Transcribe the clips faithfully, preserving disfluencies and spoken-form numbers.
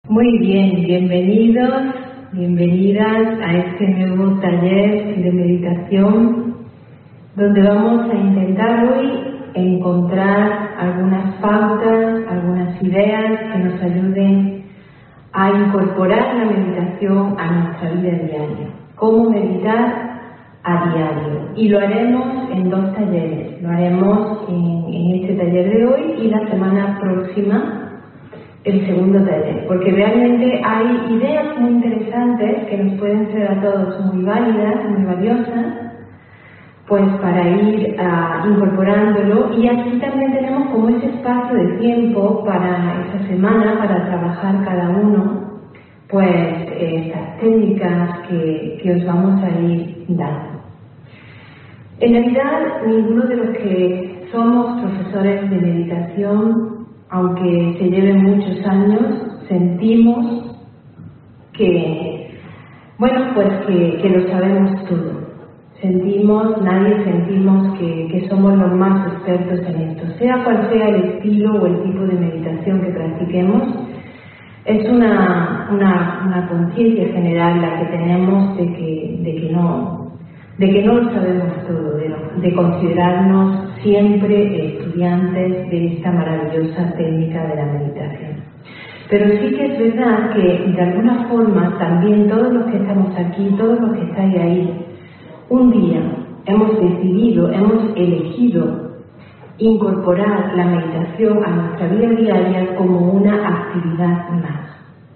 Muy bien, bienvenidos, bienvenidas a este nuevo taller de meditación donde vamos a intentar hoy encontrar algunas pautas, algunas ideas que nos ayuden a incorporar la meditación a nuestra vida diaria. Cómo meditar a diario. Y lo haremos en dos talleres. Lo haremos en, en este taller de hoy y la semana próxima el segundo taller, porque realmente hay ideas muy interesantes que nos pueden ser a todos muy válidas, muy valiosas, pues para ir uh, incorporándolo. Y aquí también tenemos como ese espacio de tiempo para esa semana, para trabajar cada uno pues estas técnicas que, que os vamos a ir dando. En realidad, ninguno de los que somos profesores de meditación, aunque se lleven muchos años, sentimos que, bueno, pues que, que lo sabemos todo. Sentimos, nadie sentimos que, que somos los más expertos en esto. Sea cual sea el estilo o el tipo de meditación que practiquemos, es una, una, una conciencia general la que tenemos de que, de que no, de que no lo sabemos todo, de, de considerarnos siempre estudiantes de esta maravillosa técnica de la meditación. Pero sí que es verdad que de alguna forma también todos los que estamos aquí, todos los que estáis ahí, un día hemos decidido, hemos elegido incorporar la meditación a nuestra vida diaria como una actividad más.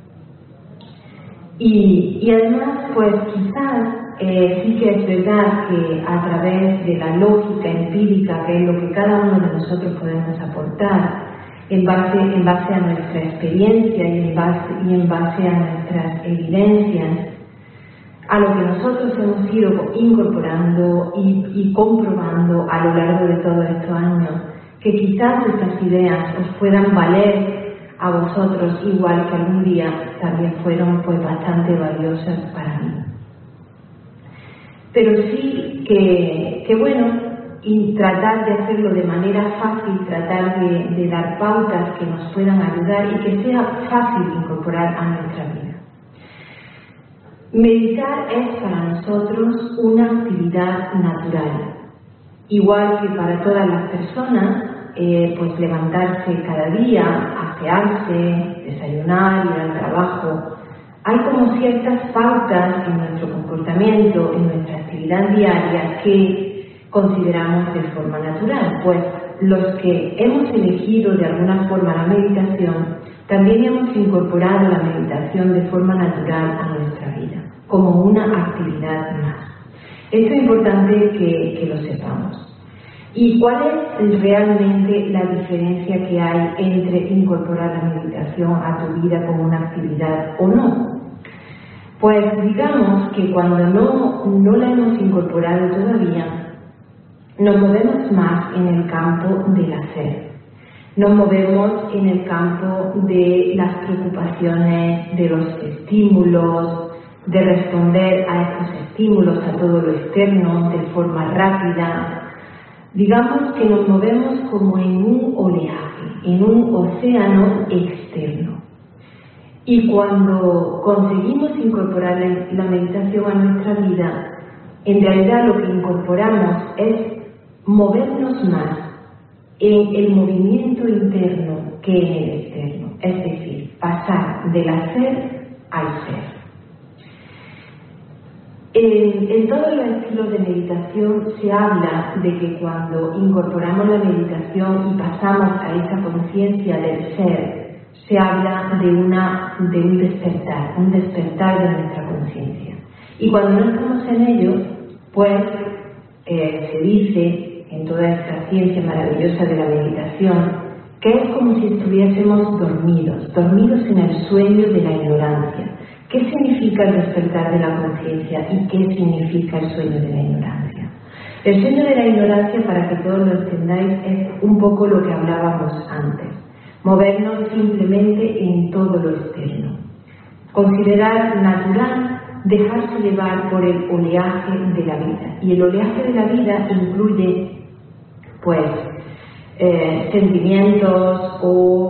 Y, y además, pues quizás Eh, sí que es verdad que a través de la lógica empírica, que es lo que cada uno de nosotros podemos aportar, en base, en base a nuestra experiencia y en base, y en base a nuestras evidencias, a lo que nosotros hemos ido incorporando y, y comprobando a lo largo de todos estos años, que quizás estas ideas os puedan valer a vosotros igual que algún día también fueron pues bastante valiosas para mí. Pero sí que, que bueno, y tratar de hacerlo de manera fácil, tratar de, de dar pautas que nos puedan ayudar y que sea fácil incorporar a nuestra vida. Meditar es para nosotros una actividad natural, igual que para todas las personas, eh, pues levantarse cada día, asearse, desayunar, ir al trabajo. Hay como ciertas pautas en nuestro comportamiento, en nuestra actividad diaria que consideramos de forma natural, pues los que hemos elegido de alguna forma la meditación, también hemos incorporado la meditación de forma natural a nuestra vida, como una actividad más. Esto es importante que, que lo sepamos. ¿Y cuál es realmente la diferencia que hay entre incorporar la meditación a tu vida como una actividad o no? Pues digamos que cuando no, no la hemos incorporado todavía, nos movemos más en el campo del hacer. Nos movemos en el campo de las preocupaciones, de los estímulos, de responder a estos estímulos, a todo lo externo, de forma rápida. Digamos que nos movemos como en un oleaje, en un océano externo. Y cuando conseguimos incorporar la meditación a nuestra vida, en realidad lo que incorporamos es movernos más en el movimiento interno que en el externo. Es decir, pasar del hacer al ser. En, en todos los estilos de meditación se habla de que cuando incorporamos la meditación y pasamos a esa conciencia del ser, se habla de, una, de un despertar, un despertar de nuestra conciencia. Y cuando no estamos en ello, pues eh, se dice en toda esta ciencia maravillosa de la meditación que es como si estuviésemos dormidos, dormidos en el sueño de la ignorancia. ¿Qué significa el despertar de la conciencia y qué significa el sueño de la ignorancia? El sueño de la ignorancia, para que todos lo entendáis, es un poco lo que hablábamos antes. Movernos simplemente en todo lo externo. Considerar natural dejarse llevar por el oleaje de la vida. Y el oleaje de la vida incluye, pues, eh, sentimientos o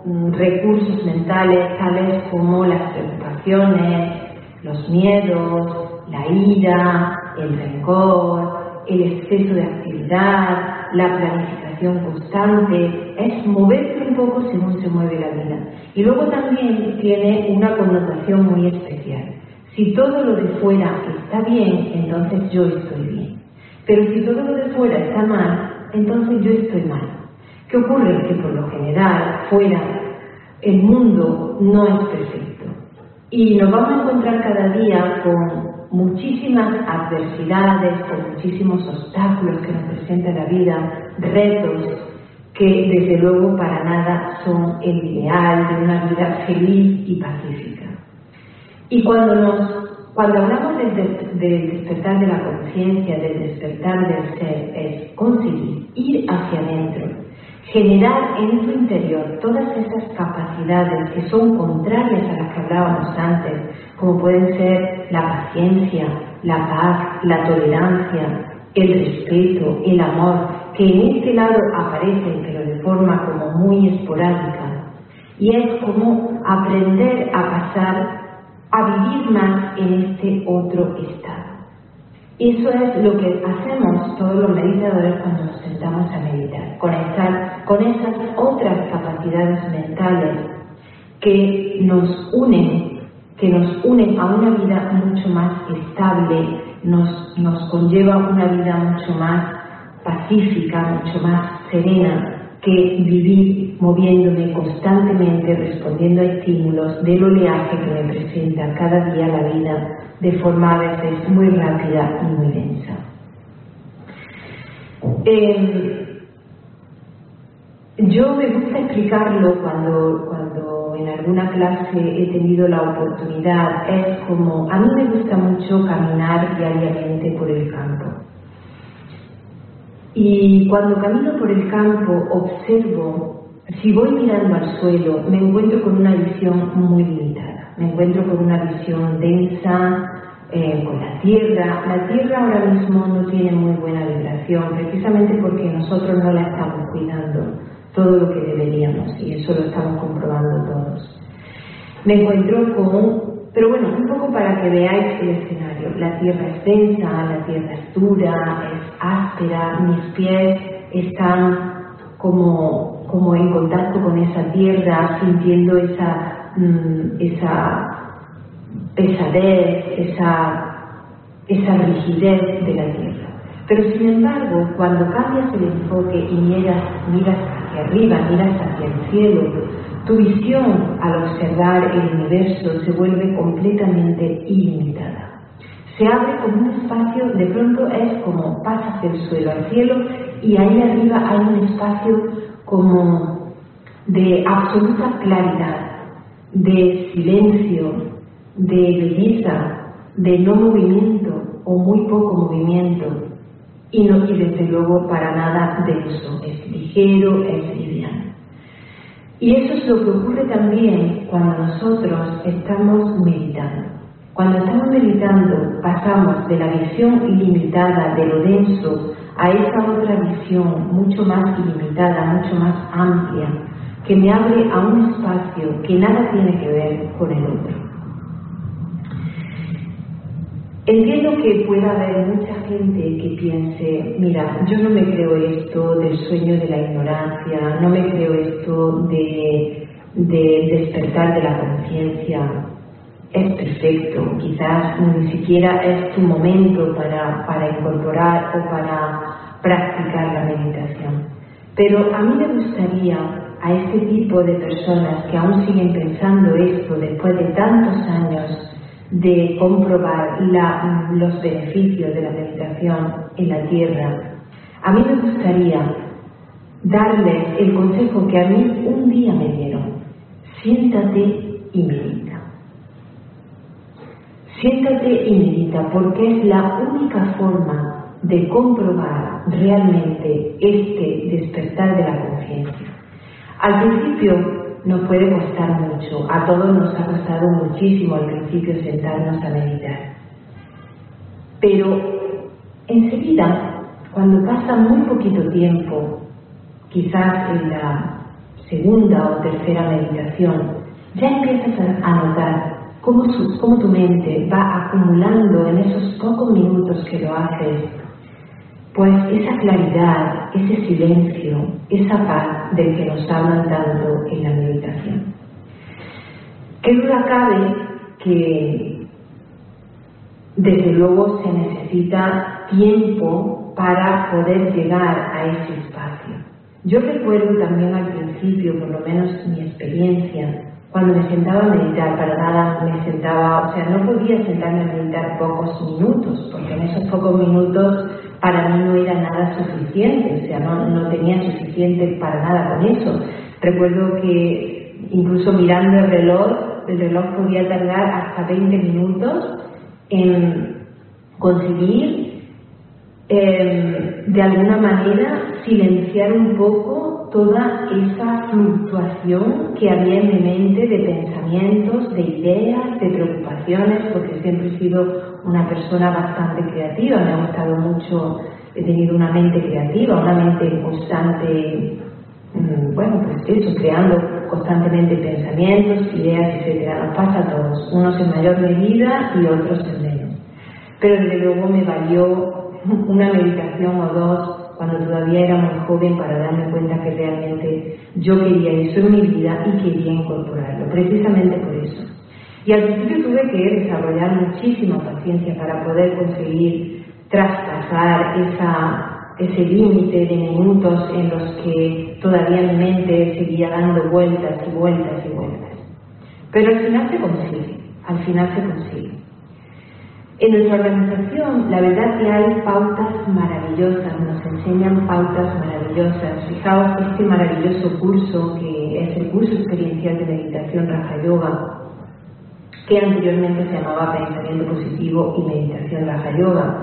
mm, recursos mentales tales como las preocupaciones, los miedos, la ira, el rencor, el exceso de actividad, la planificación constante, es moverte un poco según se mueve la vida. Y luego también tiene una connotación muy especial. Si todo lo de fuera está bien, entonces yo estoy bien. Pero si todo lo de fuera está mal, entonces yo estoy mal. ¿Qué ocurre? Que por lo general, fuera, el mundo no es perfecto. Y nos vamos a encontrar cada día con muchísimas adversidades, con muchísimos obstáculos que nos presenta la vida, retos que desde luego para nada son el ideal de una vida feliz y pacífica. Y cuando, nos, cuando hablamos del, del despertar de la conciencia, del despertar del ser, es conseguir ir hacia adentro, generar en tu interior todas esas capacidades que son contrarias a las que hablábamos antes, como pueden ser la paciencia, la paz, la tolerancia, el respeto, el amor, que en este lado aparecen pero de forma como muy esporádica. Y es como aprender a pasar a vivir más en este otro estado. Eso es lo que hacemos todos los meditadores cuando nos sentamos a meditar, conectar con esas otras capacidades mentales que nos unen, que nos unen a una vida mucho más estable, nos, nos conlleva una vida mucho más pacífica, mucho más serena, que vivir moviéndome constantemente, respondiendo a estímulos del oleaje que me presenta cada día la vida de forma a veces muy rápida y muy densa. Eh, yo me gusta explicarlo cuando, cuando en alguna clase he tenido la oportunidad, es como, a mí me gusta mucho caminar diariamente por el campo. Y cuando camino por el campo observo, si voy mirando al suelo, me encuentro con una visión muy limitada. Me encuentro con una visión densa, eh, con la tierra. La tierra ahora mismo no tiene muy buena vibración, precisamente porque nosotros no la estamos cuidando todo lo que deberíamos, y eso lo estamos comprobando todos. Me encuentro con... Pero bueno, un poco para que veáis el escenario. La tierra es densa, la tierra es dura, es áspera, mis pies están como, como en contacto con esa tierra, sintiendo esa, mmm, esa pesadez, esa, esa rigidez de la tierra. Pero sin embargo, cuando cambias el enfoque y miras, miras hacia arriba, miras hacia el cielo, tu visión al observar el universo se vuelve completamente ilimitada. Se abre como un espacio, de pronto es como pasas del suelo al cielo y ahí arriba hay un espacio como de absoluta claridad, de silencio, de belleza, de no movimiento o muy poco movimiento y, no, y desde luego para nada denso, es ligero, es liviano. Y eso es lo que ocurre también cuando nosotros estamos meditando. Cuando estamos meditando pasamos de la visión ilimitada de lo denso a esa otra visión mucho más ilimitada, mucho más amplia, que me abre a un espacio que nada tiene que ver con el otro. Entiendo que pueda haber mucha gente que piense, mira, yo no me creo esto del sueño de la ignorancia, no me creo esto de, de despertar de la conciencia. Es perfecto, quizás ni siquiera es tu momento para, para incorporar o para practicar la meditación. Pero a mí me gustaría a este tipo de personas que aún siguen pensando esto después de tantos años de comprobar la, los beneficios de la meditación en la tierra, a mí me gustaría darles el consejo que a mí un día me dieron: siéntate y medita. Siéntate y medita, porque es la única forma de comprobar realmente este despertar de la conciencia. Al principio nos puede costar mucho, a todos nos ha costado muchísimo al principio sentarnos a meditar. Pero enseguida, cuando pasa muy poquito tiempo, quizás en la segunda o tercera meditación, ya empiezas a notar cómo, su, cómo tu mente va acumulando en esos pocos minutos que lo haces, pues esa claridad, ese silencio, esa paz del que nos hablan tanto en la meditación. Qué duda cabe que desde luego se necesita tiempo para poder llegar a ese espacio. Yo recuerdo también al principio, por lo menos mi experiencia, cuando me sentaba a meditar, para nada me sentaba, o sea, no podía sentarme a meditar pocos minutos, porque en esos pocos minutos para mí no era nada suficiente, o sea, no, no tenía suficiente para nada con eso. Recuerdo que incluso mirando el reloj, el reloj podía tardar hasta veinte minutos en conseguir eh, de alguna manera silenciar un poco toda esa fluctuación que había en mi mente de pensamientos, de ideas, de preocupaciones, porque siempre he sido una persona bastante creativa, me ha gustado mucho, he tenido una mente creativa, una mente constante, bueno, pues eso, creando constantemente pensamientos, ideas, etcétera. Nos pasa a todos, unos en mayor medida y otros en menos. Pero desde luego me valió una meditación o dos cuando todavía era muy joven para darme cuenta que realmente yo quería eso en mi vida y quería incorporarlo, precisamente por eso. Y al principio tuve que desarrollar muchísima paciencia para poder conseguir traspasar esa ese límite de minutos en los que todavía mi mente seguía dando vueltas y vueltas y vueltas. Pero al final se consigue, al final se consigue. En nuestra organización, la verdad que hay pautas maravillosas, nos enseñan pautas maravillosas. Fijaos, este maravilloso curso, que es el curso experiencial de meditación Raja Yoga, que anteriormente se llamaba Pensamiento Positivo y Meditación Raja Yoga.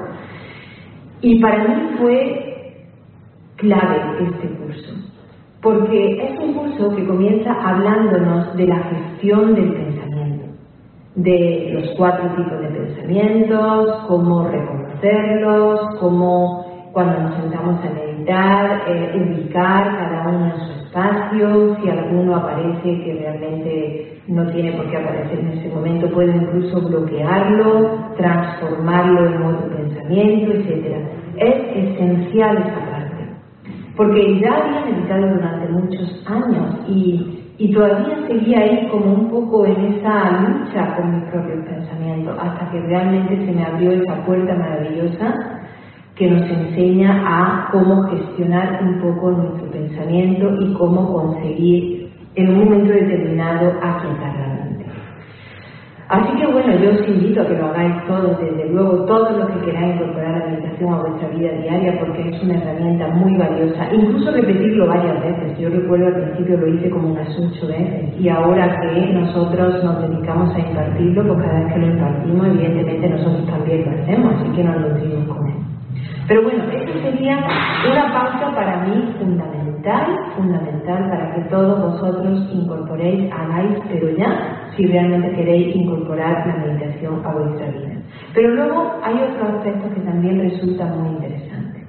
Y para mí fue clave este curso, porque es un curso que comienza hablándonos de la gestión del pensamiento, de los cuatro tipos de pensamientos, cómo reconocerlos, cómo cuando nos sentamos a meditar, eh, ubicar cada uno en su espacio, si alguno aparece que realmente no tiene por qué aparecer en ese momento, puede incluso bloquearlo, transformarlo en otro pensamiento, etcétera. Es esencial esa parte, porque ya había meditado durante muchos años y, y todavía seguía ahí como un poco en esa lucha con mis propios pensamientos, hasta que realmente se me abrió esa puerta maravillosa que nos enseña a cómo gestionar un poco nuestro pensamiento y cómo conseguir en un momento determinado aquietar la mente. Así que bueno, yo os invito a que lo hagáis todos, desde luego, todos los que queráis incorporar la meditación a vuestra vida diaria, porque es una herramienta muy valiosa, incluso repetirlo varias veces. Yo recuerdo al principio lo hice como unas ocho veces, y ahora que nosotros nos dedicamos a impartirlo, pues cada vez que lo impartimos, evidentemente nosotros también lo hacemos, así que nos nutrimos con él. Pero bueno, esto sería una pauta para mí fundamental, fundamental para que todos vosotros incorporéis, hagáis, pero ya, si realmente queréis incorporar la meditación a vuestra vida. Pero luego hay otros aspectos que también resultan muy interesantes.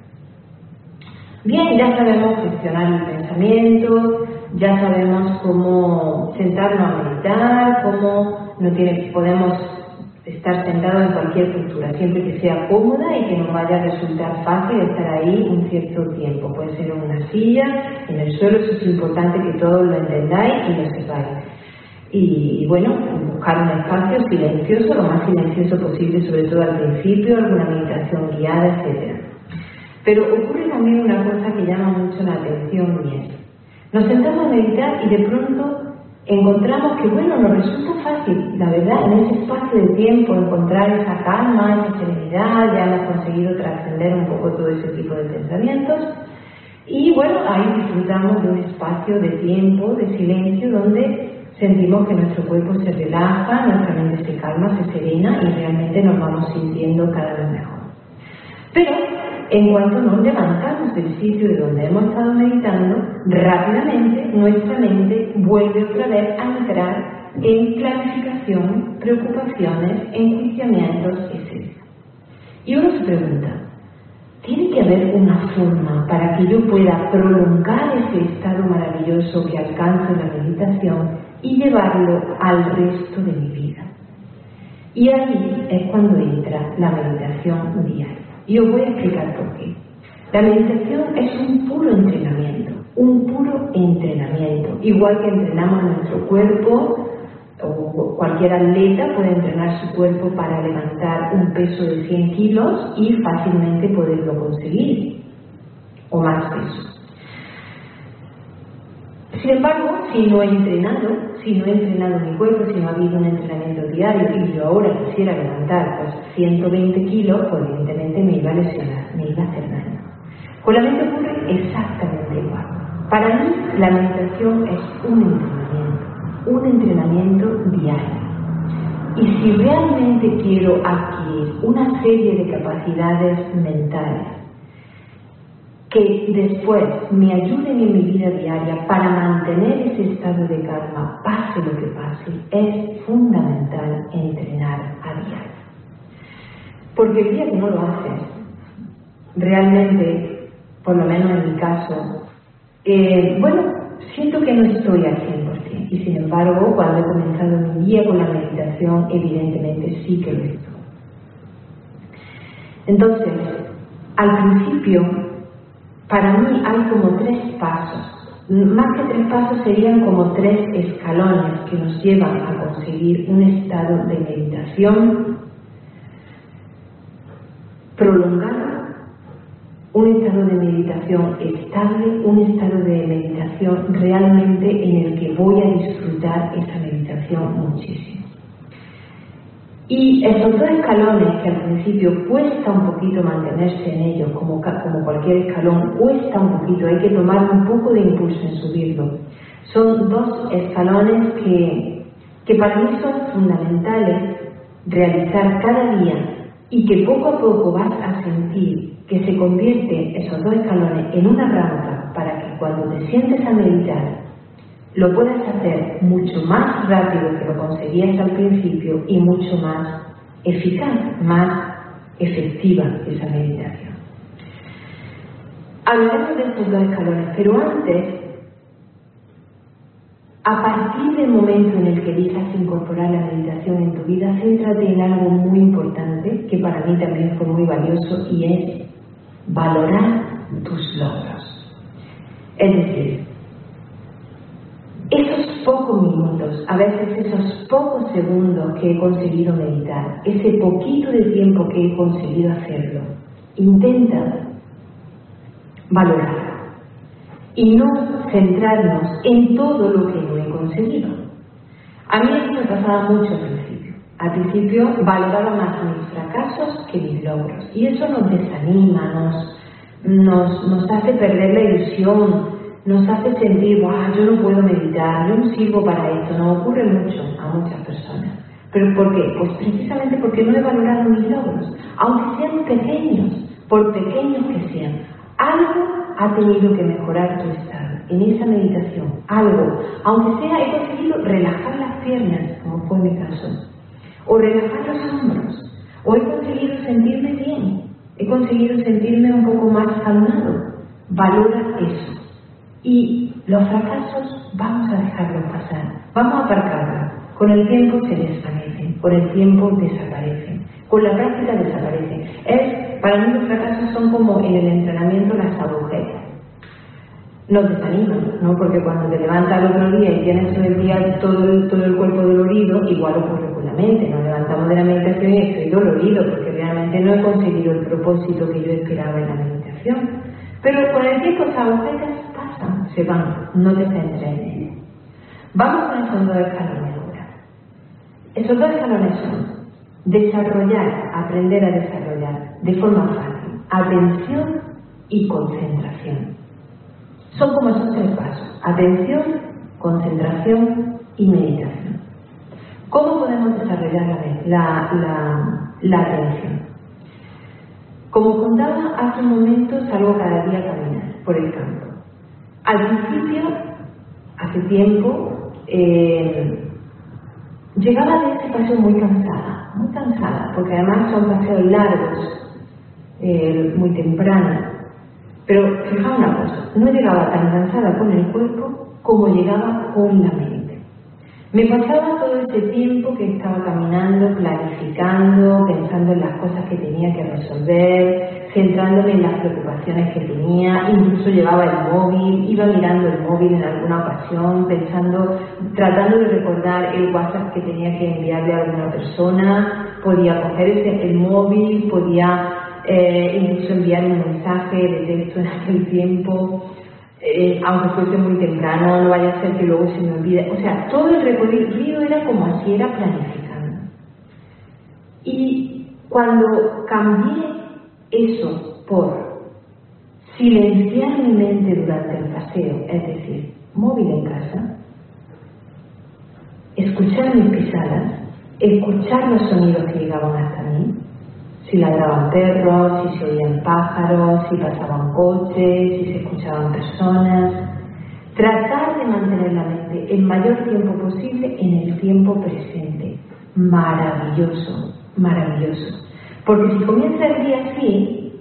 Bien, ya sabemos gestionar el pensamiento, ya sabemos cómo sentarnos a meditar, cómo no tiene, podemos estar sentado en cualquier postura, siempre que sea cómoda y que nos vaya a resultar fácil estar ahí un cierto tiempo. Puede ser en una silla, en el suelo, eso es importante que todos lo entendáis y lo sepáis. Y, y bueno, buscar un espacio silencioso, lo más silencioso posible, sobre todo al principio, alguna meditación guiada, etcétera. Pero ocurre también una cosa que llama mucho la atención y es, nos sentamos a meditar y de pronto encontramos que, bueno, nos resulta fácil, la verdad, en ese espacio de tiempo encontrar esa calma, esa serenidad, ya hemos conseguido trascender un poco todo ese tipo de pensamientos y bueno, ahí disfrutamos de un espacio de tiempo, de silencio, donde sentimos que nuestro cuerpo se relaja, nuestra mente se calma, se serena y realmente nos vamos sintiendo cada vez mejor. Pero en cuanto nos levantamos del sitio de donde hemos estado meditando, rápidamente nuestra mente vuelve otra vez a entrar en planificación, preocupaciones, enjuiciamientos, etcétera. Y uno se pregunta, tiene que haber una forma para que yo pueda prolongar ese estado maravilloso que alcanzo en la meditación y llevarlo al resto de mi vida. Y ahí es cuando entra la meditación diaria. Y os voy a explicar por qué. La meditación es un puro entrenamiento, un puro entrenamiento. Igual que entrenamos nuestro cuerpo, o cualquier atleta puede entrenar su cuerpo para levantar un peso de cien kilos y fácilmente poderlo conseguir, o más peso. Sin embargo, si no he entrenado, si no he entrenado mi cuerpo, si no ha habido un entrenamiento diario y yo ahora quisiera levantar pues ciento veinte kilos, pues evidentemente me iba a lesionar, me iba a hacer daño. Con la mente ocurre exactamente igual. Para mí la meditación es un entrenamiento, un entrenamiento diario. Y si realmente quiero adquirir una serie de capacidades mentales que después me ayuden en mi vida diaria para mantener ese estado de calma, pase lo que pase, es fundamental entrenar a diario. Porque el día que no lo haces, realmente, por lo menos en mi caso, eh, bueno, siento que no estoy al cien por ciento. Y sin embargo, cuando he comenzado mi día con la meditación, evidentemente sí que lo estoy. Entonces, al principio, para mí hay como tres pasos. Más que tres pasos serían como tres escalones que nos llevan a conseguir un estado de meditación prolongado, un estado de meditación estable, un estado de meditación realmente en el que voy a disfrutar esa meditación muchísimo. Y esos dos escalones que al principio cuesta un poquito mantenerse en ellos, como, como cualquier escalón, cuesta un poquito, hay que tomar un poco de impulso en subirlo. Son dos escalones que, que para mí son fundamentales realizar cada día y que poco a poco vas a sentir que se convierte esos dos escalones en una rampa para que cuando te sientes a meditar lo puedas hacer mucho más rápido que lo conseguías al principio y mucho más eficaz, más efectiva esa meditación. Hablaremos de estos dos escalones, pero antes, a partir del momento en el que elijas incorporar la meditación en tu vida, céntrate en algo muy importante que para mí también fue muy valioso y es valorar tus logros. Es decir, esos pocos minutos, a veces esos pocos segundos que he conseguido meditar, ese poquito de tiempo que he conseguido hacerlo, intenta valorarlo y no centrarnos en todo lo que no he conseguido. A mí esto me pasaba mucho al principio. Al principio valoraba más mis fracasos que mis logros y eso nos desanima, nos, nos, nos hace perder la ilusión, nos hace sentir, ¡guau! Yo no puedo meditar, yo no sirvo para esto. Nos ocurre mucho a muchas personas. ¿Pero por qué? Pues precisamente porque no he valorado mis logros, aunque sean pequeños, por pequeños que sean. Algo ha tenido que mejorar tu estado en esa meditación, algo, aunque sea he conseguido relajar las piernas, como fue mi caso, o relajar los hombros, o he conseguido sentirme bien, he conseguido sentirme un poco más calmado. Valora eso. Y los fracasos vamos a dejarlos pasar, vamos a aparcarlos. Con el tiempo se desvanecen, con el tiempo desaparecen, con la práctica desaparecen. Es, para mí los fracasos son como en el entrenamiento las agujetas. Nos desaniman, ¿no? Porque cuando te levantas el otro día y tienes todo el día todo el, todo el cuerpo dolorido, igual ocurre con la mente. Nos levantamos de la meditación y estoy dolorido porque realmente no he conseguido el propósito que yo esperaba en la meditación. Pero con el tiempo esas agujetas pasan, se van, no te centres en ello. Vamos con esos dos escalones ahora. Esos dos escalones son desarrollar, aprender a desarrollar de forma fácil, atención y concentración. Son como esos tres pasos: atención, concentración y meditación. ¿Cómo podemos desarrollar la, la, la, la atención? Como contaba hace un momento, salgo cada día a caminar por el campo. Al principio, hace tiempo, eh, llegaba de ese paseo muy cansada, muy cansada, porque además son paseos largos eh, muy temprano. Pero fijaos una cosa, no llegaba tan cansada con el cuerpo como llegaba con la mente. Me pasaba todo ese tiempo que estaba caminando, planificando, pensando en las cosas que tenía que resolver, centrándome en las preocupaciones que tenía, incluso llevaba el móvil, iba mirando el móvil en alguna ocasión, pensando, tratando de recordar el WhatsApp que tenía que enviarle a alguna persona, podía coger ese, el móvil, podía eh, incluso enviar un mensaje de texto en aquel tiempo. Eh, aunque fuese muy temprano, no vaya a ser que luego se me olvide. O sea, todo el recorrido era como así, era planificando. Y cuando cambié eso por silenciar mi mente durante el paseo, es decir, móvil en casa, escuchar mis pisadas, escuchar los sonidos que llegaban hasta mí, si ladraban perros, si se oían pájaros, si pasaban coches, si se escuchaban personas. Tratar de mantener la mente el mayor tiempo posible en el tiempo presente. Maravilloso, maravilloso. Porque si comienza el día así,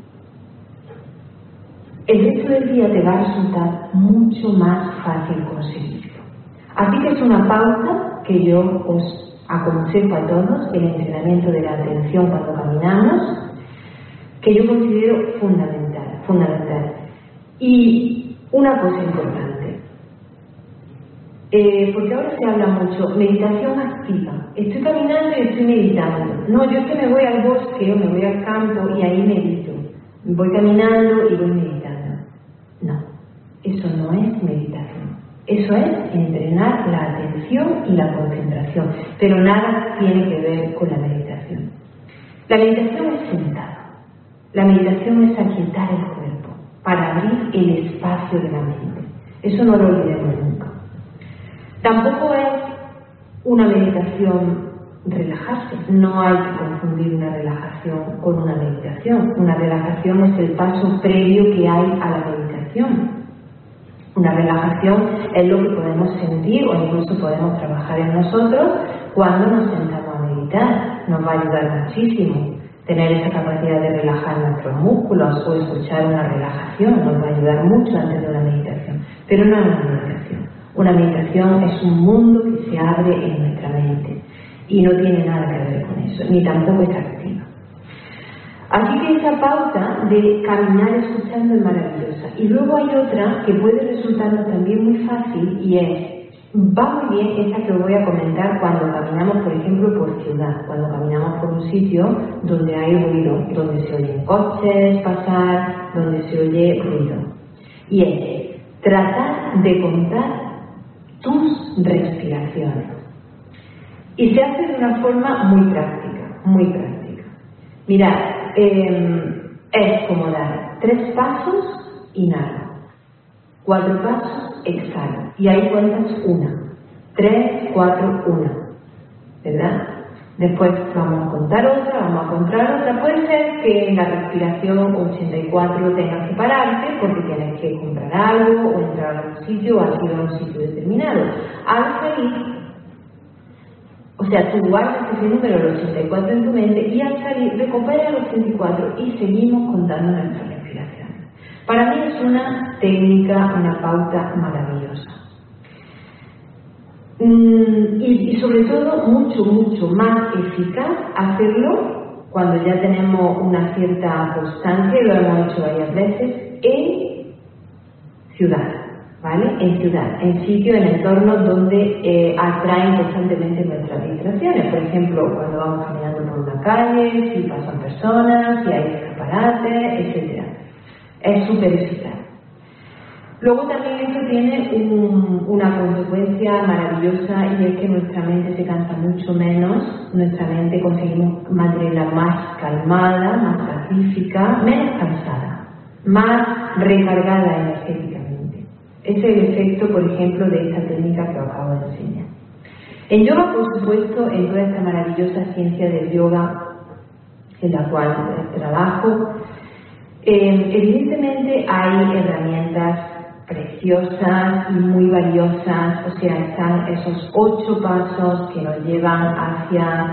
el resto del día te va a resultar mucho más fácil conseguirlo. Así que es una pauta que yo os aconsejo a todos, el entrenamiento de la atención cuando caminamos, que yo considero fundamental, fundamental. Y una cosa importante, eh, porque ahora se habla mucho, meditación activa. Estoy caminando y estoy meditando. No, yo es que me voy al bosque o me voy al campo y ahí medito. Voy caminando y voy meditando. No, eso no es meditación. Eso es entrenar la atención y la concentración, pero nada tiene que ver con la meditación. La meditación es sentado. La meditación es aquietar el cuerpo para abrir el espacio de la mente. Eso no lo olvidemos nunca. Tampoco es una meditación relajarse. No hay que confundir una relajación con una meditación. Una relajación es el paso previo que hay a la meditación. Una relajación es lo que podemos sentir o incluso podemos trabajar en nosotros cuando nos sentamos a meditar. Nos va a ayudar muchísimo tener esa capacidad de relajar nuestros músculos o escuchar una relajación. Nos va a ayudar mucho antes de una meditación. Pero no es una meditación. Una meditación es un mundo que se abre en nuestra mente y no tiene nada que ver con eso, ni tampoco es activa. Así que esa pauta de caminar escuchando es maravillosa. Y luego hay otra que puede resultarnos también muy fácil y es, va muy bien esa que os voy a comentar cuando caminamos, por ejemplo, por ciudad, cuando caminamos por un sitio donde hay ruido, donde se oyen coches pasar, donde se oye ruido. Y es tratar de contar tus respiraciones. Y se hace de una forma muy práctica, muy práctica. Mirad, eh, es como dar tres pasos, inhalo, cuatro pasos, exhalo, y ahí cuentas una, tres, cuatro, una, ¿verdad? Después vamos a contar otra, vamos a contar otra. Puede ser que en la respiración ochenta y cuatro tengas que pararte porque tienes que comprar algo o entrar a un sitio o has ido a un sitio determinado. Al salir, o sea, tú guardas ese número, el ochenta y cuatro, en tu mente y al salir recuperas el ochenta y cuatro y seguimos contando nuestras respiraciones. Para mí es una técnica, una pauta maravillosa. Mm, y, y sobre todo mucho, mucho más eficaz hacerlo cuando ya tenemos una cierta constancia, lo hemos hecho varias veces, en ciudad, ¿vale? En ciudad, en sitios, en entornos donde eh, atraen constantemente nuestras distracciones. Por ejemplo, cuando vamos caminando por una calle, si pasan personas, si hay escaparates, etcétera. Es súper eficaz. Luego también esto tiene un, una consecuencia maravillosa y es que nuestra mente se cansa mucho menos, nuestra mente conseguimos mantenerla más calmada, más pacífica, menos cansada, más recargada energéticamente. Ese es el efecto, por ejemplo, de esta técnica que os acabo de enseñar. En yoga, por supuesto, en toda esta maravillosa ciencia del yoga en la cual trabajo, eh, evidentemente hay herramientas preciosas y muy valiosas, o sea, están esos ocho pasos que nos llevan hacia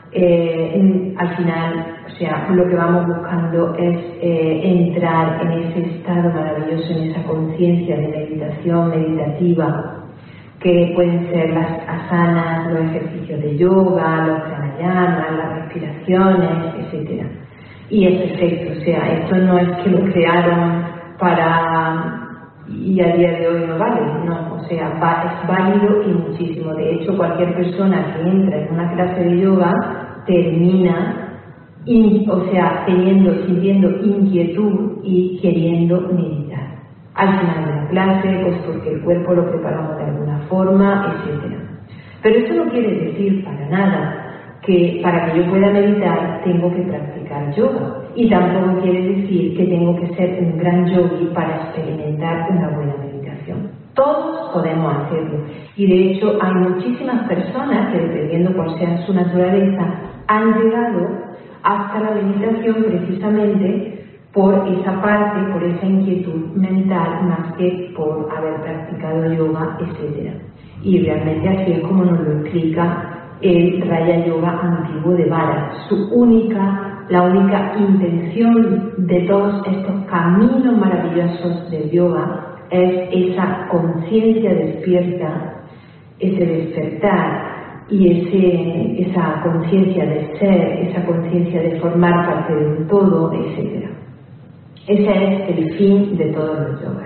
eh, al final, o sea, lo que vamos buscando es eh, entrar en ese estado maravilloso, en esa conciencia de meditación meditativa, que pueden ser las asanas, los ejercicios de yoga, los pranayamas, las respiraciones, etcétera. Y es perfecto, o sea, esto no es que lo crearon para y a día de hoy no vale, no, o sea, va, es válido y muchísimo. De hecho, cualquier persona que entra en una clase de yoga termina, in, o sea, teniendo, sintiendo inquietud y queriendo meditar. Al final de la clase, pues porque el cuerpo lo preparamos de alguna forma, etcétera. Pero eso no quiere decir para nada que para que yo pueda meditar tengo que practicar yoga, y tampoco quiere decir que tengo que ser un gran yogi para experimentar una buena meditación. Todos podemos hacerlo, y de hecho hay muchísimas personas que, dependiendo cuál sea su naturaleza, han llegado hasta la meditación precisamente por esa parte, por esa inquietud mental, más que por haber practicado yoga, etcétera. Y realmente así es como nos lo explica el Raya Yoga antiguo de Vara. Su única, la única intención de todos estos caminos maravillosos del yoga es esa conciencia despierta, ese despertar y ese, esa conciencia de ser, esa conciencia de formar parte de un todo, etcétera. Ese es el fin de todos los yogas.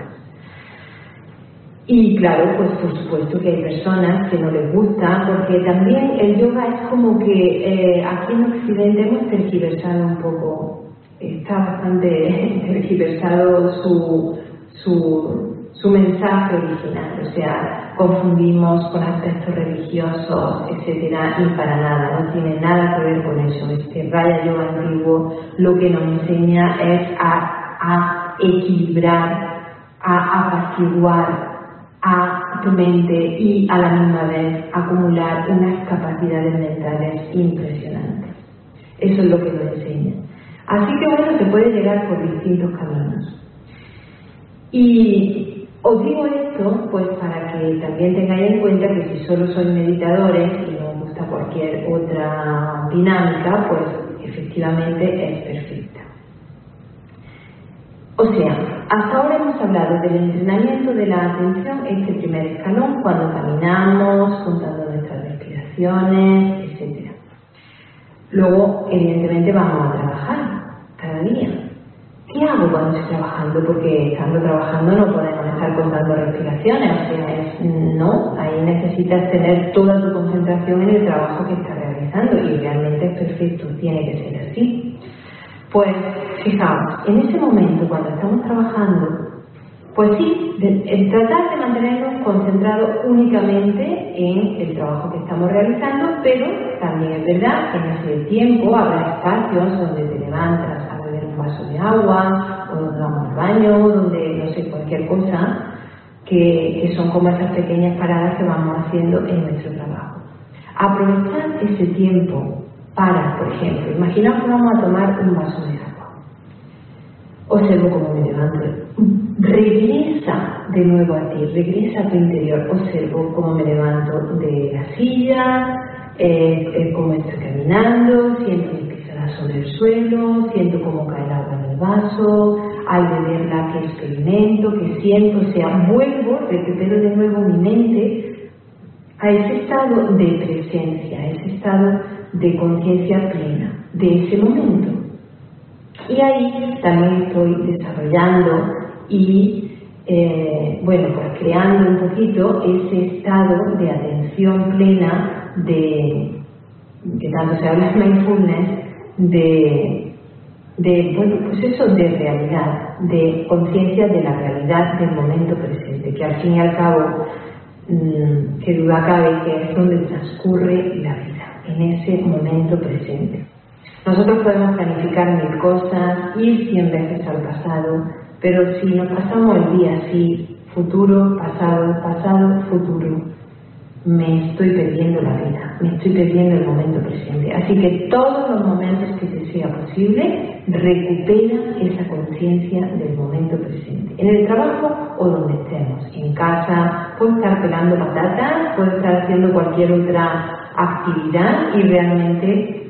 Y claro, pues por supuesto que hay personas que no les gusta, porque también el yoga es como que eh, aquí en Occidente hemos tergiversado un poco, está bastante tergiversado su, su, su mensaje original, o sea, confundimos con aspectos religiosos, etcétera, y para nada, no tiene nada que ver con eso. Este Raya Yoga antiguo lo que nos enseña es a, a equilibrar, a apaciguar a tu mente y a la misma vez acumular unas capacidades mentales impresionantes. Eso es lo que nos enseña. Así que bueno, se puede llegar por distintos caminos. Y os digo esto pues para que también tengáis en cuenta que si solo sois meditadores y no os gusta cualquier otra dinámica, pues efectivamente es perfecta. O sea, hasta ahora hemos hablado del entrenamiento de la atención, este primer escalón, cuando caminamos, contando nuestras respiraciones, etcétera. Luego, evidentemente, vamos a trabajar cada día. ¿Qué hago cuando estoy trabajando? Porque estando trabajando no podemos estar contando respiraciones, o sea, es, no, ahí necesitas tener toda tu concentración en el trabajo que estás realizando, y realmente es perfecto, tiene que ser así. Pues, fijaos, en ese momento cuando estamos trabajando, pues sí, de, de tratar de mantenernos concentrados únicamente en el trabajo que estamos realizando, pero también es verdad que en ese tiempo habrá espacios donde te levantas a beber un vaso de agua, o donde vamos al baño, donde, no sé, cualquier cosa, que, que son como esas pequeñas paradas que vamos haciendo en nuestro trabajo. Aprovechar ese tiempo para, por ejemplo, imaginaos que vamos a tomar un vaso de agua. Observo cómo me levanto. Regresa de nuevo a ti, regresa a tu interior. Observo cómo me levanto de la silla, eh, eh, cómo estoy caminando, siento mis pisadas sobre el suelo, siento cómo cae el agua en el vaso, al beberla que experimento, que siento, o sea, vuelvo, recupero de nuevo mi mente a ese estado de presencia, a ese estado de conciencia plena de ese momento. Y ahí también estoy desarrollando y, eh, bueno, pues creando un poquito ese estado de atención plena, de, que tanto se habla en mindfulness, de, de, bueno, pues eso, de realidad, de conciencia de la realidad del momento presente, que al fin y al cabo, mmm, que duda cabe que es donde transcurre la vida, en ese momento presente. Nosotros podemos planificar mil cosas, ir cien veces al pasado, pero si nos pasamos el día así, futuro, pasado, pasado, futuro, me estoy perdiendo la vida, me estoy perdiendo el momento presente. Así que todos los momentos que te sea posible, recupera esa conciencia del momento presente. En el trabajo o donde estemos, en casa, puedo estar pelando patatas, puedo estar haciendo cualquier otra actividad y realmente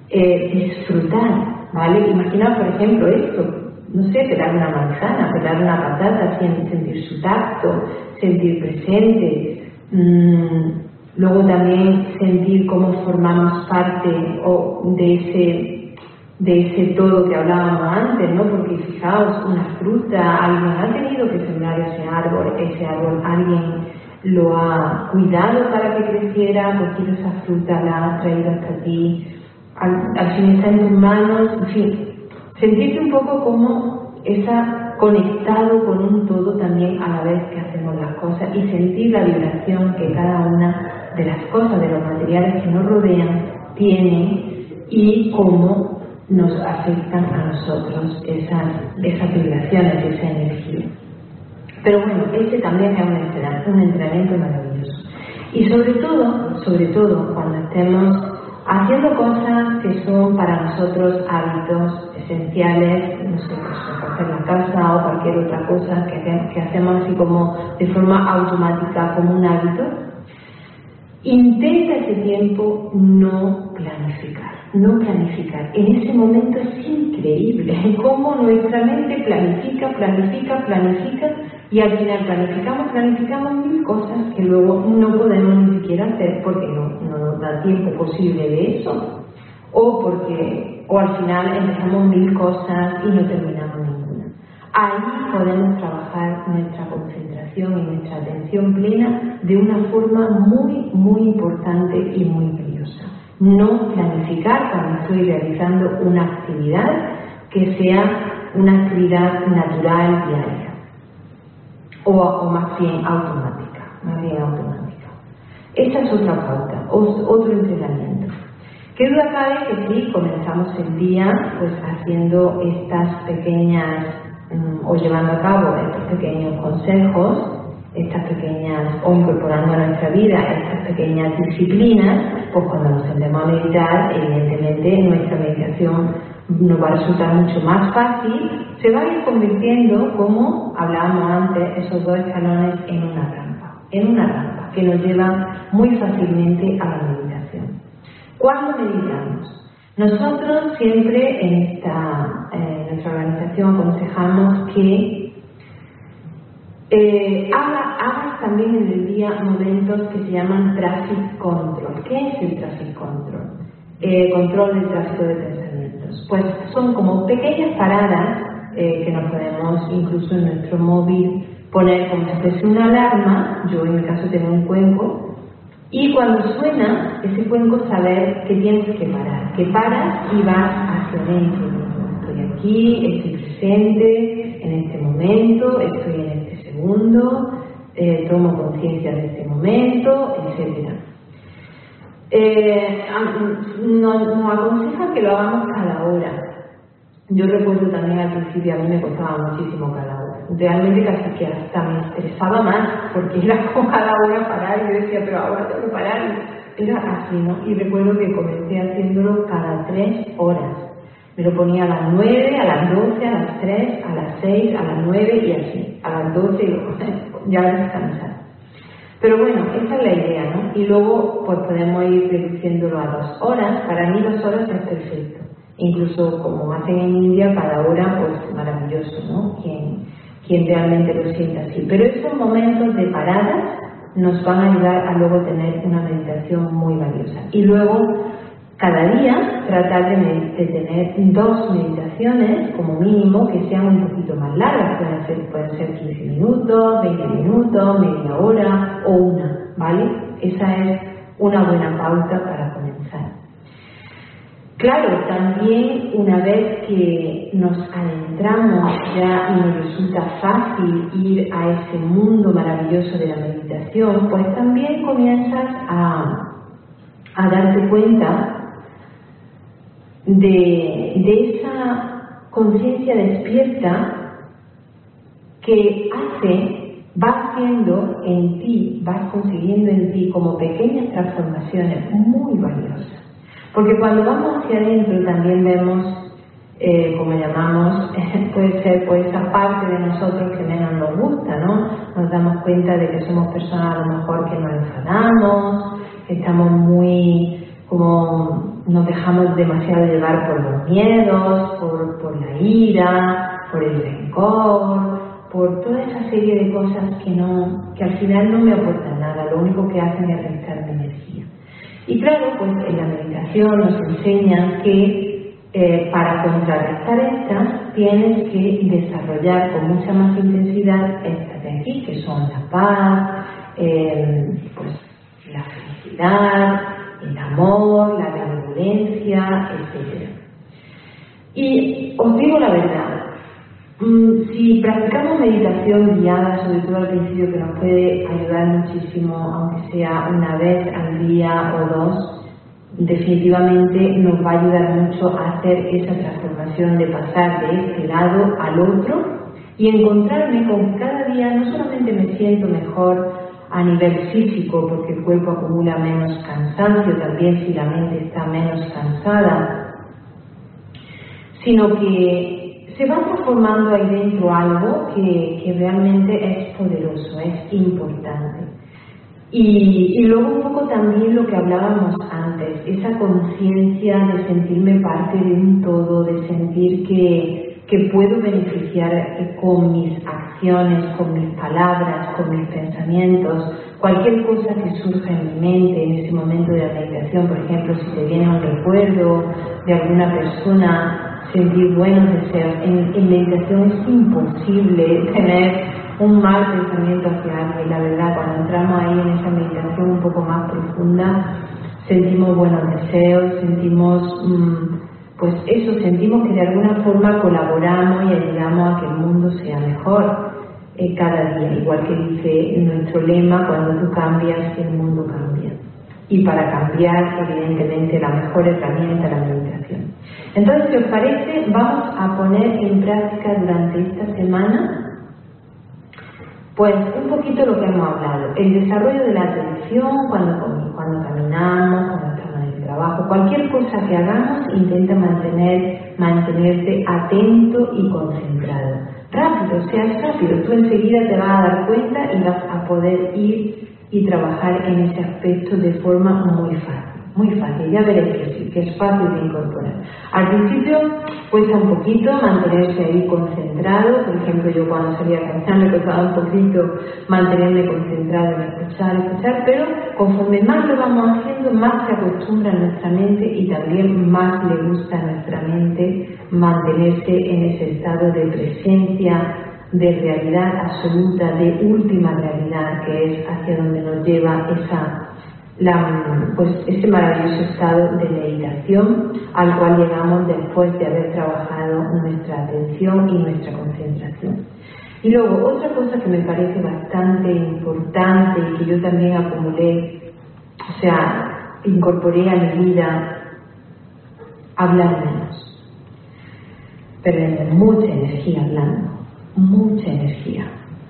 eh, disfrutar, ¿vale? Imagina, por ejemplo, esto. No sé, pelar una manzana, pelar una patata, sentir su tacto, sentir presente. Mmm, luego también sentir cómo formamos parte o de ese, de ese todo que hablábamos antes, ¿no? Porque fijaos, una fruta, alguien ha tenido que sembrar ese árbol, ese árbol, alguien lo ha cuidado para que creciera, cogido esa fruta, la ha traído hasta ti, al, al fin está en tus manos, en fin. Sentirte un poco como esa conectado con un todo también a la vez que hacemos las cosas y sentir la vibración que cada una de las cosas, de los materiales que nos rodean, tiene y cómo nos afectan a nosotros esas, esas vibraciones, esa energía. Pero bueno, este también es un entrenamiento, un entrenamiento maravilloso. Y sobre todo, sobre todo cuando estemos haciendo cosas que son para nosotros hábitos esenciales, no sé, pues hacer la casa o cualquier otra cosa que, que hacemos así como de forma automática, como un hábito, intenta ese tiempo no planificar, no planificar. En ese momento es increíble cómo nuestra mente planifica, planifica, planifica y al final planificamos, planificamos mil cosas que luego no podemos ni siquiera hacer porque no, no nos da tiempo posible de eso o porque o al final empezamos mil cosas y no terminamos ninguna. Ahí podemos trabajar nuestra concentración y nuestra atención plena de una forma muy, muy importante y muy valiosa. No planificar cuando estoy realizando una actividad que sea una actividad natural diaria. O, o más bien automática, más bien automática. Esa es otra pauta, otro entrenamiento. ¿Qué duda cabe que sí, comenzamos el día pues haciendo estas pequeñas, um, o llevando a cabo estos pequeños consejos, estas pequeñas, o incorporando a nuestra vida estas pequeñas disciplinas, pues cuando nos sentemos a meditar, evidentemente nuestra meditación nos va a resultar mucho más fácil, se va a ir convirtiendo, como hablábamos antes, esos dos escalones en una rampa, en una rampa que nos lleva muy fácilmente a la meditación. ¿Cuándo meditamos? Nosotros siempre en esta, eh, nuestra organización aconsejamos que eh, haga, hagas también en el día momentos que se llaman traffic control. ¿Qué es el traffic control? Eh, control del tráfico de pensamientos. Pues son como pequeñas paradas eh, que nos podemos incluso en nuestro móvil poner como si fuese una alarma. Yo en mi caso tengo un cuenco y cuando suena ese cuenco saber que tienes que parar, que paras y vas hacia adentro. Estoy aquí, estoy presente en este momento, estoy en este segundo, eh, tomo conciencia de este momento, etcétera. Eh, nos, nos aconseja que lo hagamos cada hora. Yo recuerdo también al principio, a mí me costaba muchísimo cada hora. Realmente casi que hasta me estresaba más, porque era como cada hora parar y yo decía, pero ahora tengo que parar. Era así, ¿no? Y recuerdo que comencé haciéndolo cada tres horas. Me lo ponía a las nueve, a las doce, a las tres, a las seis, a las nueve y así. A las doce y luego ya descansar. Pero bueno, esa es la idea, ¿no? Y luego pues podemos ir reduciéndolo a dos horas. Para mí dos horas es perfecto. Incluso como hacen en India, cada hora, pues maravilloso, ¿no? Quien, quien realmente lo sienta así. Pero esos momentos de paradas nos van a ayudar a luego tener una meditación muy valiosa. Y luego, cada día, tratar de, de tener dos meditaciones, como mínimo, que sean un poquito más largas. Pueden ser, pueden ser quince minutos, veinte minutos, media hora o una, ¿vale? Esa es una buena pauta para comenzar. Claro, también una vez que nos adentramos ya y nos resulta fácil ir a ese mundo maravilloso de la meditación, pues también comienzas a, a darte cuenta de, de esa conciencia despierta que hace, va haciendo en ti, vas consiguiendo en ti como pequeñas transformaciones muy valiosas. Porque cuando vamos hacia adentro también vemos, eh, como llamamos, puede ser pues esa parte de nosotros que menos nos gusta, ¿no? Nos damos cuenta de que somos personas a lo mejor que nos enfadamos, que estamos muy como nos dejamos demasiado llevar por los miedos, por, por la ira, por el rencor, por toda esa serie de cosas que, no, que al final no me aportan nada, lo único que hacen es restarme energía. Y claro, pues en la meditación nos enseñan que eh, para contrarrestar estas tienes que desarrollar con mucha más intensidad estas de aquí, que son la paz, eh, pues la felicidad, el amor, la benevolencia, etcétera. Y os digo la verdad, si practicamos meditación guiada, sobre todo al principio, que nos puede ayudar muchísimo, aunque sea una vez al día o dos, definitivamente nos va a ayudar mucho a hacer esa transformación de pasar de este lado al otro y encontrarme con que cada día no solamente me siento mejor a nivel físico, porque el cuerpo acumula menos cansancio, también si la mente está menos cansada, sino que se va transformando ahí dentro algo que, que realmente es poderoso, es importante. Y, y luego un poco también lo que hablábamos antes, esa conciencia de sentirme parte de un todo, de sentir que, que puedo beneficiar con mis acciones, con mis palabras, con mis pensamientos, cualquier cosa que surja en mi mente en ese momento de la meditación. Por ejemplo, si te viene un recuerdo de alguna persona, sentir buenos deseos. En, en meditación es imposible tener un mal pensamiento hacia alguien. La verdad, cuando entramos ahí en esa meditación un poco más profunda, sentimos buenos deseos, sentimos, mmm, pues eso, sentimos que de alguna forma colaboramos y ayudamos a que el mundo sea mejor eh, cada día, igual que dice nuestro lema: cuando tú cambias, el mundo cambia. Y para cambiar, evidentemente, la mejor herramienta es la meditación. Entonces, si os parece, vamos a poner en práctica durante esta semana pues un poquito lo que hemos hablado, el desarrollo de la atención cuando, cuando caminamos, cuando estamos en el trabajo, cualquier cosa que hagamos, intenta mantener, mantenerte atento y concentrado. Rápido, o sea, es rápido, tú enseguida te vas a dar cuenta y vas a poder ir y trabajar en ese aspecto de forma muy fácil, muy fácil, ya veréis que sí, que es fácil de incorporar. Al principio cuesta un poquito mantenerse ahí concentrado, por ejemplo yo cuando salía a caminar me costaba un poquito mantenerme concentrado en escuchar, escuchar, pero conforme más lo vamos haciendo, más se acostumbra nuestra mente y también más le gusta a nuestra mente mantenerse en ese estado de presencia, de realidad absoluta, de última realidad, que es hacia donde nos lleva esa, la, pues ese maravilloso estado de meditación al cual llegamos después de haber trabajado nuestra atención y nuestra concentración. Y luego, otra cosa que me parece bastante importante y que yo también acumulé, o sea, incorporé a mi vida, hablar menos. Perdemos mucha energía hablando. Mucha energía.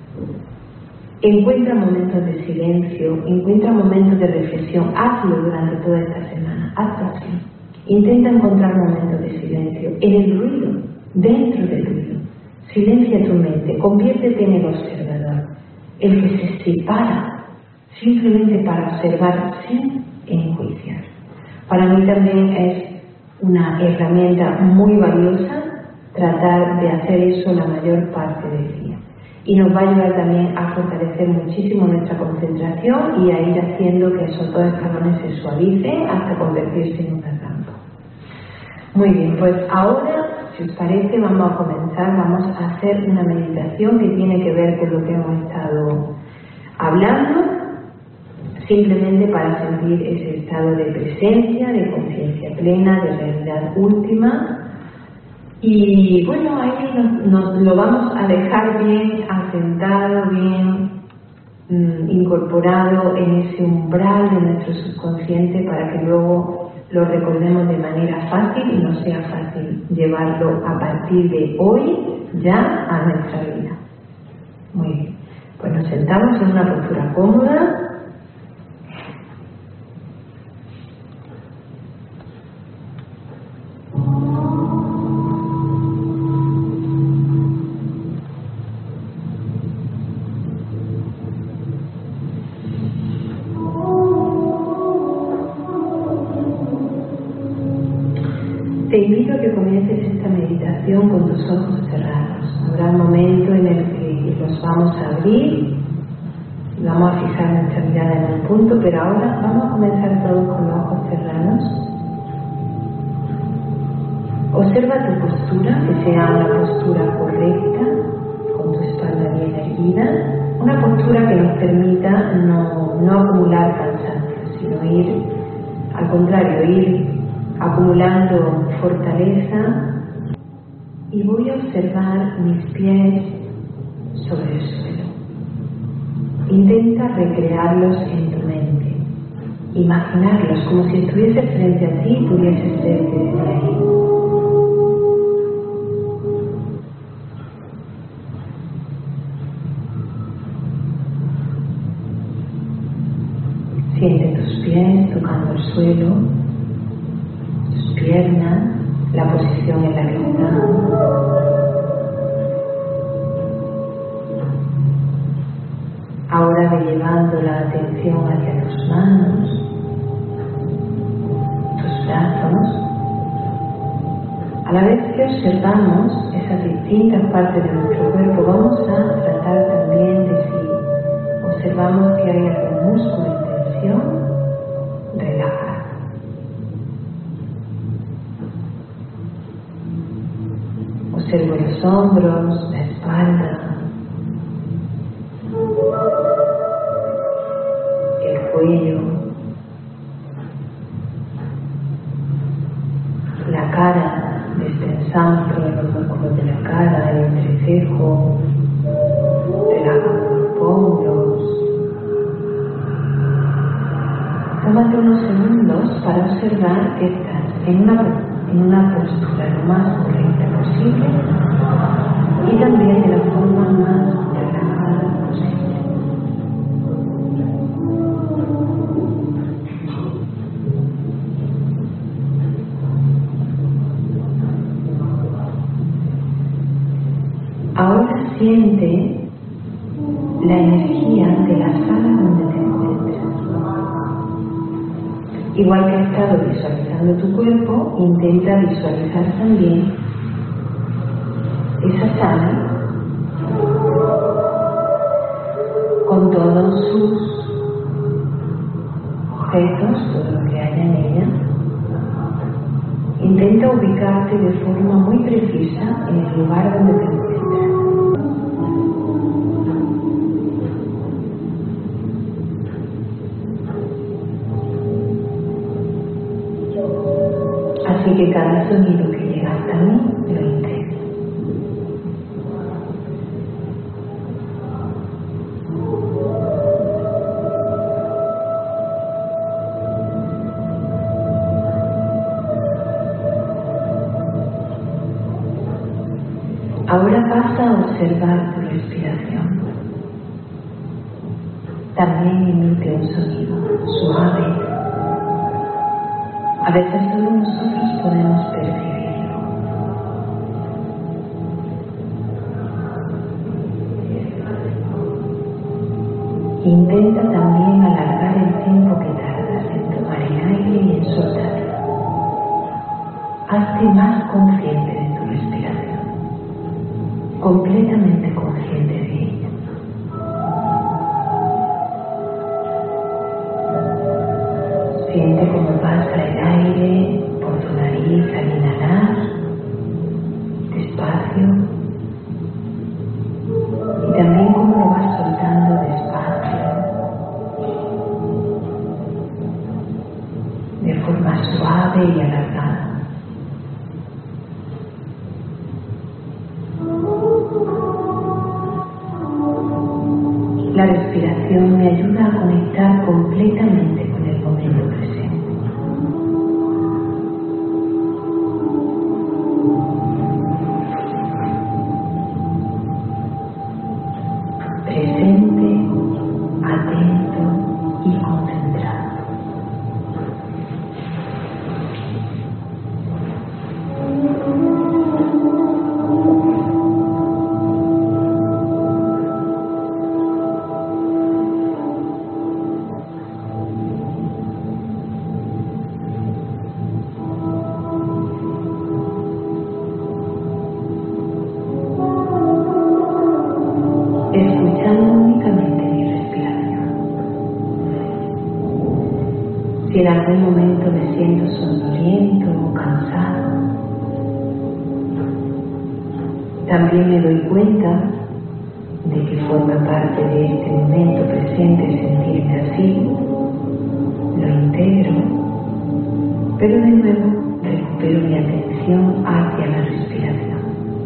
Encuentra momentos de silencio, encuentra momentos de reflexión, hazlo durante toda esta semana, hazlo así. Intenta encontrar momentos de silencio, en el ruido, dentro del ruido. Silencia tu mente, conviértete en el observador, el que se separa simplemente para observar sin enjuiciar. Para mí también es una herramienta muy valiosa tratar de hacer eso la mayor parte del día. Y nos va a ayudar también a fortalecer muchísimo nuestra concentración y a ir haciendo que esos dos escalones se suavicen hasta convertirse en una rampa. Muy bien, pues ahora, si os parece, vamos a comenzar, vamos a hacer una meditación que tiene que ver con lo que hemos estado hablando, simplemente para sentir ese estado de presencia, de conciencia plena, de realidad última. Y bueno, ahí nos, nos lo vamos a dejar bien asentado, bien mmm, incorporado en ese umbral de nuestro subconsciente para que luego lo recordemos de manera fácil y no sea fácil llevarlo a partir de hoy ya a nuestra vida. Muy bien, pues nos sentamos en una postura cómoda. te invito a que comiences esta meditación con tus ojos cerrados. Habrá un momento en el que los vamos a abrir y vamos a fijar nuestra mirada en un punto, pero ahora vamos a comenzar todos con los ojos cerrados. Observa tu postura, que sea una postura correcta, con tu espalda bien erguida, una postura que nos permita no, no acumular cansancio, sino ir, al contrario, ir acumulando fortaleza. Y voy a observar mis pies sobre el suelo. Intenta recrearlos en tu mente, imaginarlos como si estuviese frente a ti y pudieses verte desde ahí. Siente tus pies tocando el suelo, tus piernas, la posición en la que están. Ahora ve llevando la atención hacia tus manos, tus brazos. A la vez que observamos esas distintas partes de nuestro cuerpo, vamos a tratar también de si observamos que hay algún músculo en tensión, relajar. Observo los hombros, la espalda, el cuello, la cara, destensamos todos los músculos de la cara, el entrecejo, relajando los pómulos. Tómate unos segundos para observar que estás en una, en una postura lo más correcta posible y también de la forma más relajada posible. Ahora siente la energía de la sala donde te encuentras. Igual que has estado visualizando tu cuerpo, intenta visualizar también esa sala con todos sus objetos, todo lo que haya en ella. Intenta ubicarte de forma muy precisa en el lugar donde te encuentras. Así que cada sonido que llega hasta mí lo integro. Ahora pasa a observar tu respiración. También emite un sonido suave. A veces solo nosotros podemos percibirlo. Intenta también alargar el tiempo que tardas en tomar el aire y en soltarlo. Hazte más consciente de tu respiración, completamente consciente de ella. Siente cómo pasa el aire por tu nariz al inhalar, despacio, y también cómo lo vas soltando despacio, de forma suave y alargada. La respiración me ayuda a conectar completamente con el momento presente. Presente, atento y concentrado. si en algún momento me siento sonoliento o cansado. También me doy cuenta de que forma parte de este momento presente sentirme así, lo integro, pero de nuevo recupero mi atención hacia la respiración.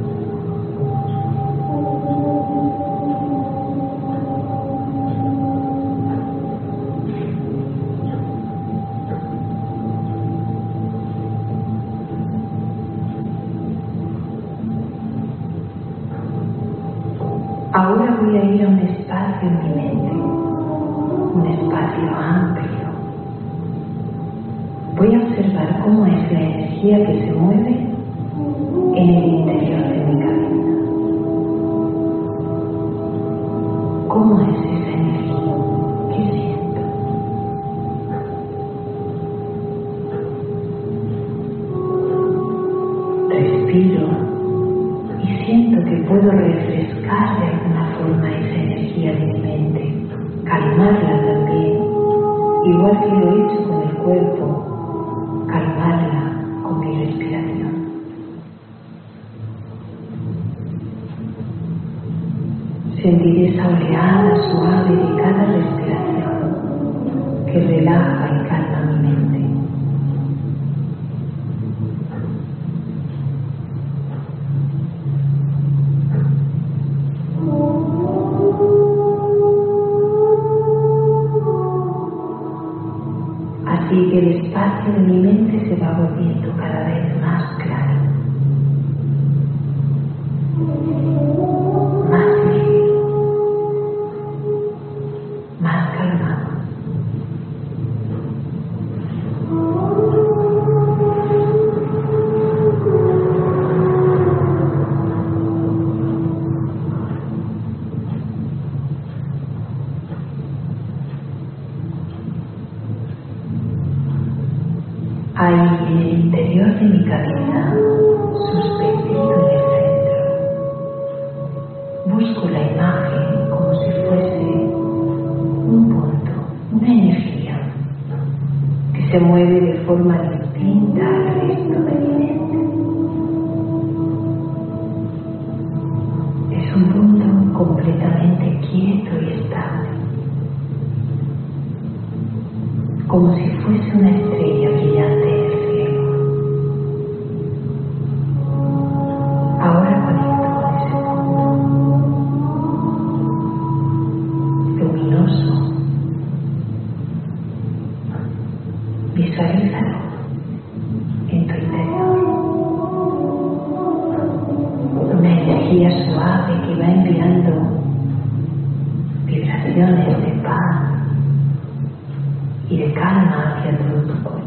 Ahora voy a ir a un espacio en mi mente, un espacio amplio. Voy a observar cómo es la energía que se mueve en el interior de mi cabeza. ¿Cómo es esa energía? ¿Qué siento? Respiro y siento que puedo refrescar de alguna forma esa energía de mi mente, calmarla también, igual que lo he hecho con el cuerpo, calmarla con mi respiración. Sentir esa oleada suave de cada respiración que relaja y calma mi mente. Así que el espacio de mi mente se va volviendo cada vez más claro, más ligero, más calmado. Ahí en el interior de mi cabeza, suspendido en el centro, busco la imagen como si fuese un punto, una energía que se mueve de forma distinta al resto de mi mente. Es un punto completamente quieto y estable, como si fuese una estrella brillante en el cielo. Ahora conecto con ese punto luminoso. Visualízalo en tu interior. Una energía suave que va enviando vibraciones de paz y de calma hacia todo tu cuerpo.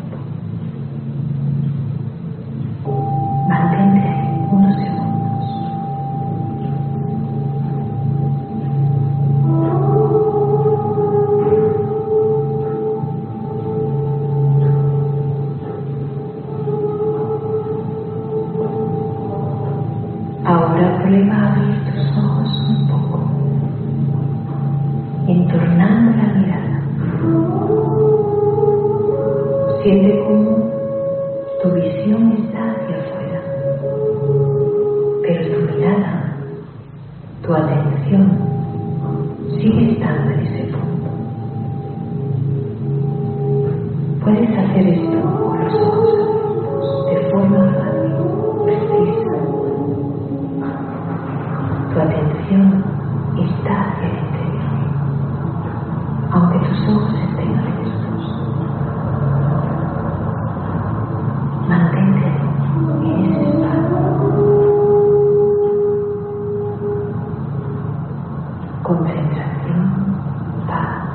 Mantente ahí unos segundos. Ahora prueba a abrir tus ojos un poco, entornando la mirada. Siente cómo tu visión está hacia afuera, pero tu mirada, tu atención, sigue estando en ese punto. Puedes hacer esto con los ojos abiertos, de forma fácil, precisa. Tu atención está hacia el interior, aunque tus ojos estén abiertos. Mantente en ese espacio. Concentración, paz.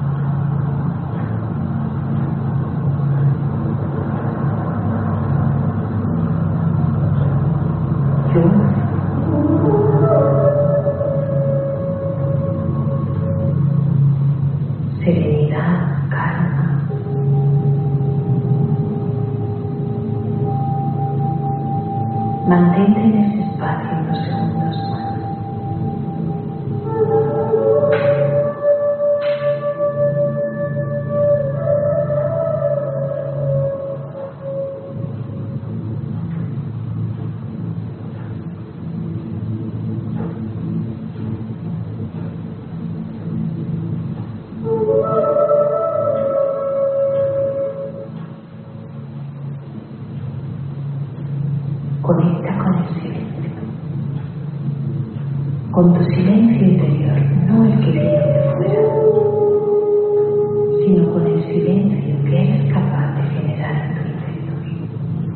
Luz. Serenidad, calma. Mantente en ese espacio unos segundos más. Conecta con el silencio, con tu silencio interior, no el que viene de fuera, sino con el silencio que eres capaz de generar en tu interior.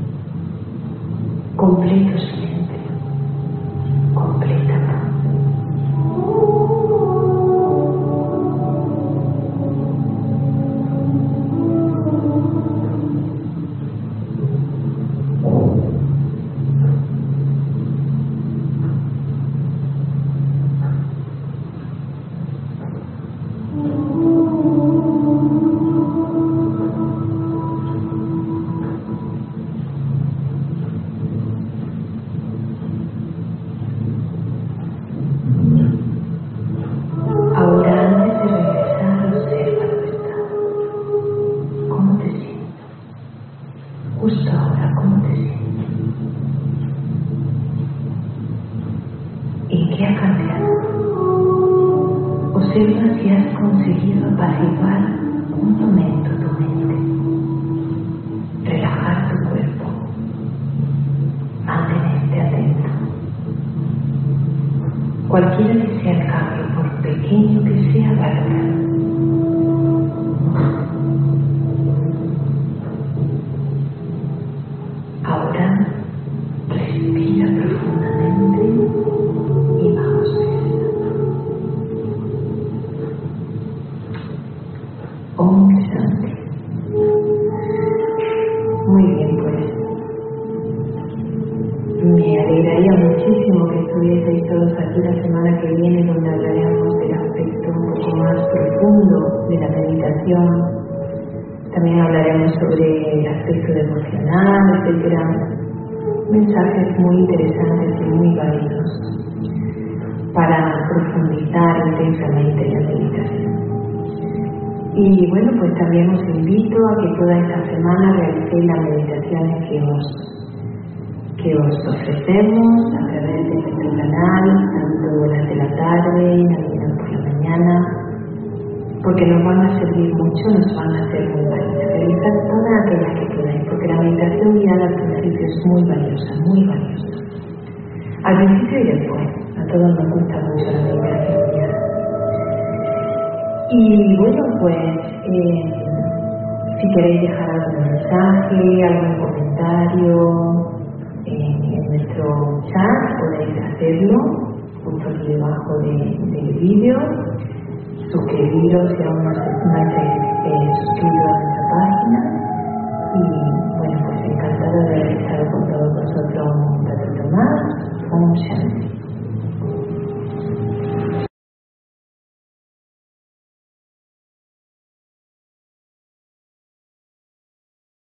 Completo silencio, completa paz. Justo ahora, ¿cómo te sientes? ¿En qué ha cambiado? Observa si has conseguido apaciguar un momento tu mente, relajar tu cuerpo, mantenerte atento. Cualquiera que sea el cambio, por pequeño que sea, valóralo. Ahora respira profundamente y vamos respirando. Om Shanti. Muy bien, pues me alegraría muchísimo que estuvieseis todos aquí la semana que viene, donde hablaremos del aspecto un poco más profundo de la meditación. También hablaremos sobre el aspecto emocional, etcétera. Mensajes muy interesantes y muy válidos para profundizar intensamente en la meditación. Y bueno, pues también os invito a que toda esta semana realicéis las meditaciones que os, que os ofrecemos a través de nuestro canal, tanto las de la tarde y las por la mañana, porque nos van a servir mucho, nos van a ser muy válidas. Realizad todas aquellas que podáis, porque la meditación guiada al principio es muy valiosa, muy valiosa. Al principio y después, a todos nos gusta mucho la meditación guiada. Y bueno, pues eh, si queréis dejar algún mensaje, algún comentario eh, en nuestro chat, podéis hacerlo justo aquí debajo de, del vídeo. Suscribiros si aún no estáis eh, suscritos a nuestra página y